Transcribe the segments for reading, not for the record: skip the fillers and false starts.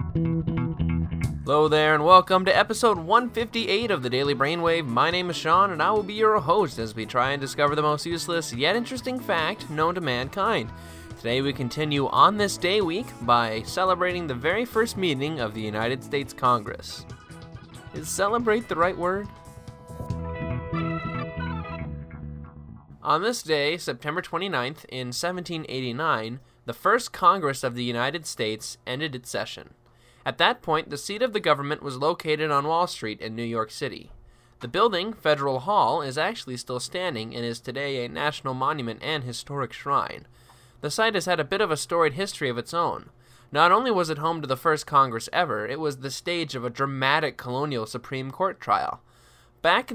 Hello there and welcome to episode 158 of the Daily Brainwave. My name is Sean and I will be your host as we try and discover the most useless yet interesting fact known to mankind. Today we continue on this day week by celebrating the very first meeting of the United States Congress. Is celebrate the right word? On this day, September 29th, in 1789, the first Congress of the United States ended its session. At that point, the seat of the government was located on Wall Street in New York City. The building, Federal Hall, is actually still standing and is today a national monument and historic shrine. The site has had a bit of a storied history of its own. Not only was it home to the first Congress ever, it was the stage of a dramatic colonial Supreme Court trial. Back in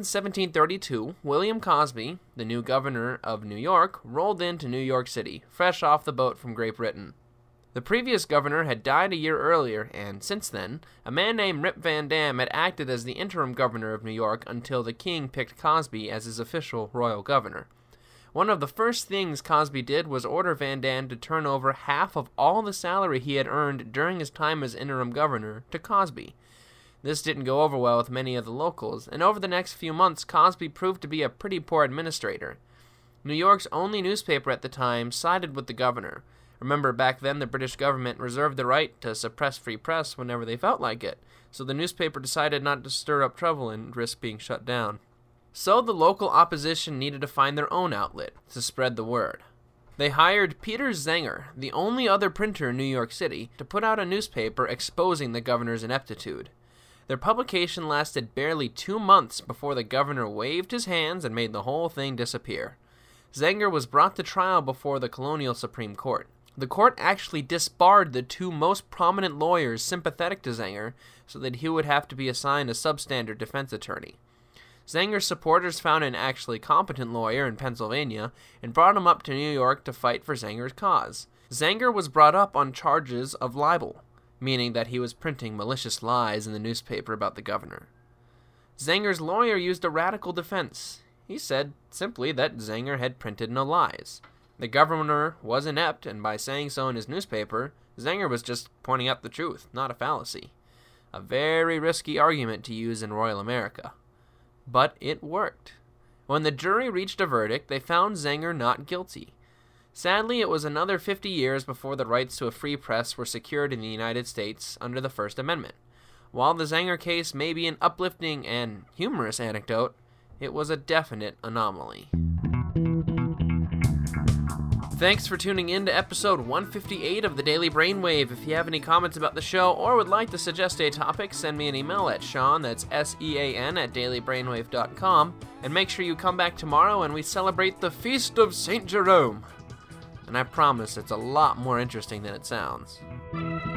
1732, William Cosby, the new governor of New York, rolled into New York City, fresh off the boat from Great Britain. The previous governor had died a year earlier, and since then, a man named Rip Van Dam had acted as the interim governor of New York until the king picked Cosby as his official royal governor. One of the first things Cosby did was order Van Dam to turn over half of all the salary he had earned during his time as interim governor to Cosby. This didn't go over well with many of the locals, and over the next few months, Cosby proved to be a pretty poor administrator. New York's only newspaper at the time sided with the governor. Remember, back then the British government reserved the right to suppress free press whenever they felt like it, so the newspaper decided not to stir up trouble and risk being shut down. So the local opposition needed to find their own outlet to spread the word. They hired Peter Zenger, the only other printer in New York City, to put out a newspaper exposing the governor's ineptitude. Their publication lasted barely 2 months before the governor waved his hands and made the whole thing disappear. Zenger was brought to trial before the colonial Supreme Court. The court actually disbarred the 2 most prominent lawyers sympathetic to Zenger so that he would have to be assigned a substandard defense attorney. Zenger's supporters found an actually competent lawyer in Pennsylvania and brought him up to New York to fight for Zenger's cause. Zenger was brought up on charges of libel, meaning that he was printing malicious lies in the newspaper about the governor. Zenger's lawyer used a radical defense. He said simply that Zenger had printed no lies. The governor was inept, and by saying so in his newspaper, Zenger was just pointing out the truth, not a fallacy. A very risky argument to use in royal America. But it worked. When the jury reached a verdict, they found Zenger not guilty. Sadly, it was another 50 years before the rights to a free press were secured in the United States under the First Amendment. While the Zenger case may be an uplifting and humorous anecdote, it was a definite anomaly. Thanks for tuning in to episode 158 of the Daily Brainwave. If you have any comments about the show or would like to suggest a topic, send me an email at Sean, that's SEAN, at dailybrainwave.com. And make sure you come back tomorrow and we celebrate the Feast of St. Jerome. And I promise it's a lot more interesting than it sounds.